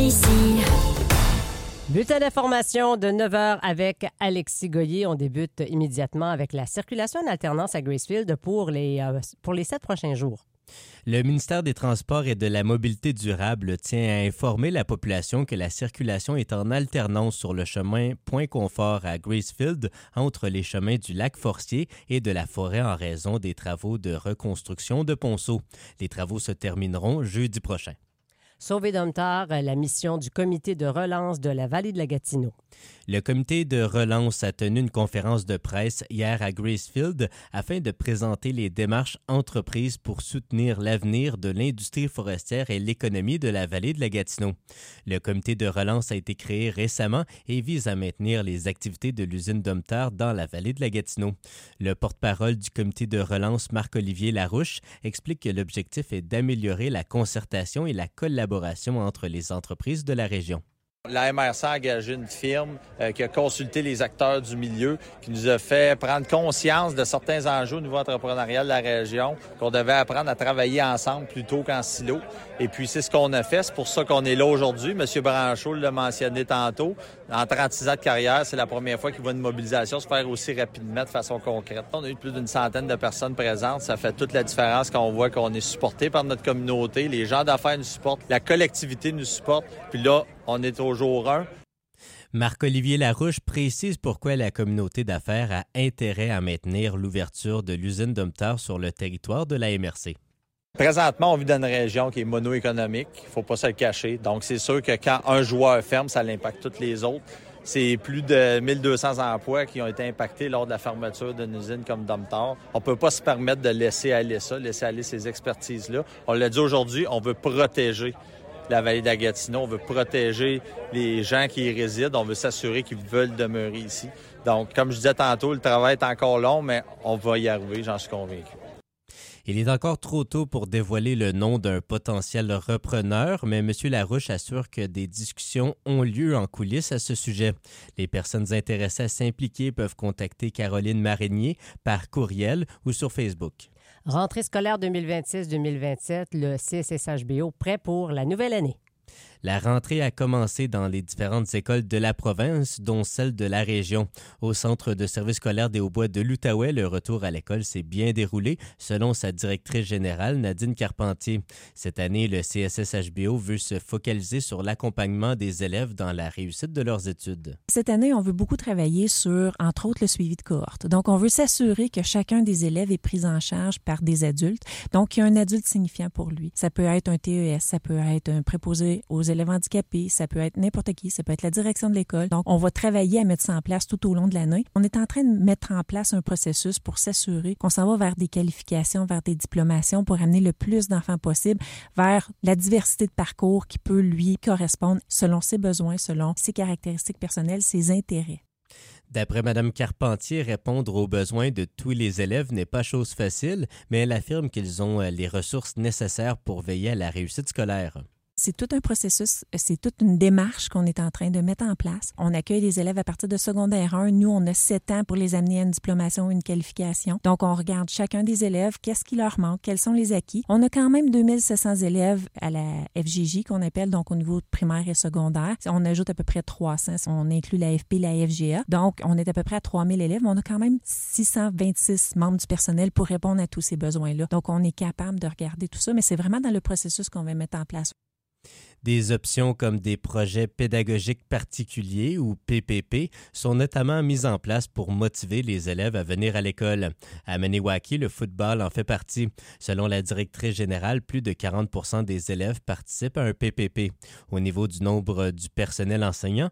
ici. Bulletin d'information de 9h avec Alexis Goyer. On débute immédiatement avec la circulation en alternance à Gracefield pour les 7 prochains jours. Le ministère des Transports et de la Mobilité durable tient à informer la population que la circulation est en alternance sur le chemin Point Confort à Gracefield entre les chemins du Lac-Forcier et de la forêt en raison des travaux de reconstruction de ponceau. Les travaux se termineront jeudi prochain. Sauver Domtar, la mission du comité de relance de la vallée de la Gatineau. Le comité de relance a tenu une conférence de presse hier à Gracefield afin de présenter les démarches entreprises pour soutenir l'avenir de l'industrie forestière et l'économie de la vallée de la Gatineau. Le comité de relance a été créé récemment et vise à maintenir les activités de l'usine Domtar dans la vallée de la Gatineau. Le porte-parole du comité de relance, Marc-Olivier Larouche, explique que l'objectif est d'améliorer la concertation et la collaboration entre les entreprises de la région. La MRC a engagé une firme qui a consulté les acteurs du milieu, qui nous a fait prendre conscience de certains enjeux au niveau entrepreneurial de la région, qu'on devait apprendre à travailler ensemble plutôt qu'en silo. Et puis, c'est ce qu'on a fait. C'est pour ça qu'on est là aujourd'hui. M. Branchaud l'a mentionné tantôt. En 36 ans de carrière, c'est la première fois qu'il voit une mobilisation se faire aussi rapidement de façon concrète. On a eu plus d'une centaine de personnes présentes. Ça fait toute la différence quand on voit qu'on est supporté par notre communauté. Les gens d'affaires nous supportent. La collectivité nous supporte. Puis là, on est au jour 1. Marc-Olivier Larouche précise pourquoi la communauté d'affaires a intérêt à maintenir l'ouverture de l'usine Domtar sur le territoire de la MRC. Présentement, on vit dans une région qui est mono-économique. Il ne faut pas se le cacher. Donc, c'est sûr que quand un joueur ferme, ça l'impacte tous les autres. C'est plus de 1200 emplois qui ont été impactés lors de la fermeture d'une usine comme Domtar. On ne peut pas se permettre de laisser aller ces expertises-là. On l'a dit aujourd'hui, on veut protéger la vallée de la Gatineau. On veut protéger les gens qui y résident. On veut s'assurer qu'ils veulent demeurer ici. Donc, comme je disais tantôt, le travail est encore long, mais on va y arriver, j'en suis convaincu. Il est encore trop tôt pour dévoiler le nom d'un potentiel repreneur, mais M. Larouche assure que des discussions ont lieu en coulisses à ce sujet. Les personnes intéressées à s'impliquer peuvent contacter Caroline Marinier par courriel ou sur Facebook. Rentrée scolaire 2026-2027, le CSSHBO prêt pour la nouvelle année. La rentrée a commencé dans les différentes écoles de la province, dont celle de la région. Au centre de service scolaire des Hauts-Bois de l'Outaouais, le retour à l'école s'est bien déroulé, selon sa directrice générale, Nadine Carpentier. Cette année, le CSSHBO veut se focaliser sur l'accompagnement des élèves dans la réussite de leurs études. Cette année, on veut beaucoup travailler sur, entre autres, le suivi de cohorte. Donc, on veut s'assurer que chacun des élèves est pris en charge par des adultes. Donc, il y a un adulte signifiant pour lui. Ça peut être un TES, ça peut être un préposé aux élèves handicapés, ça peut être n'importe qui, ça peut être la direction de l'école. Donc, on va travailler à mettre ça en place tout au long de l'année. On est en train de mettre en place un processus pour s'assurer qu'on s'en va vers des qualifications, vers des diplomations pour amener le plus d'enfants possible vers la diversité de parcours qui peut lui correspondre selon ses besoins, selon ses caractéristiques personnelles, ses intérêts. D'après Mme Carpentier, répondre aux besoins de tous les élèves n'est pas chose facile, mais elle affirme qu'ils ont les ressources nécessaires pour veiller à la réussite scolaire. C'est tout un processus, c'est toute une démarche qu'on est en train de mettre en place. On accueille des élèves à partir de secondaire 1. Nous, on a 7 ans pour les amener à une diplomation ou une qualification. Donc, on regarde chacun des élèves, qu'est-ce qui leur manque, quels sont les acquis. On a quand même 2700 élèves à la FJJ qu'on appelle, donc au niveau primaire et secondaire. On ajoute à peu près 300, on inclut la FP, la FGA. Donc, on est à peu près à 3000 élèves. On a quand même 626 membres du personnel pour répondre à tous ces besoins-là. Donc, on est capable de regarder tout ça, mais c'est vraiment dans le processus qu'on va mettre en place. Des options comme des projets pédagogiques particuliers ou PPP sont notamment mises en place pour motiver les élèves à venir à l'école. À Maniwaki, le football en fait partie. Selon la directrice générale, plus de 40% des élèves participent à un PPP. Au niveau du nombre du personnel enseignant,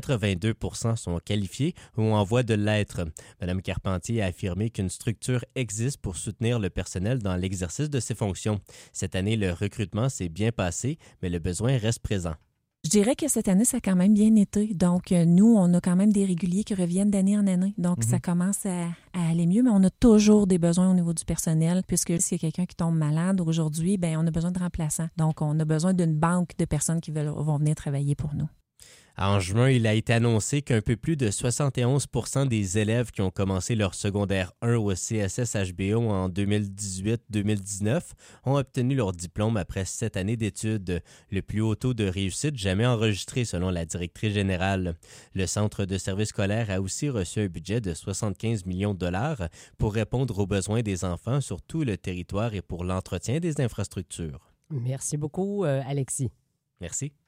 82% sont qualifiés ou en voie de l'être. Mme Carpentier a affirmé qu'une structure existe pour soutenir le personnel dans l'exercice de ses fonctions. Cette année, le recrutement s'est bien passé, mais le besoin reste présent. Je dirais que cette année, ça a quand même bien été. Donc, nous, on a quand même des réguliers qui reviennent d'année en année. Donc, ça commence à aller mieux, mais on a toujours des besoins au niveau du personnel, puisque s'il y a quelqu'un qui tombe malade aujourd'hui, bien, on a besoin de remplaçants. Donc, on a besoin d'une banque de personnes qui vont venir travailler pour nous. En juin, il a été annoncé qu'un peu plus de 71 % des élèves qui ont commencé leur secondaire 1 au CSS-HBO en 2018-2019 ont obtenu leur diplôme après 7 années d'études, le plus haut taux de réussite jamais enregistré selon la directrice générale. Le Centre de services scolaires a aussi reçu un budget de 75 millions de dollars pour répondre aux besoins des enfants sur tout le territoire et pour l'entretien des infrastructures. Merci beaucoup, Alexis. Merci.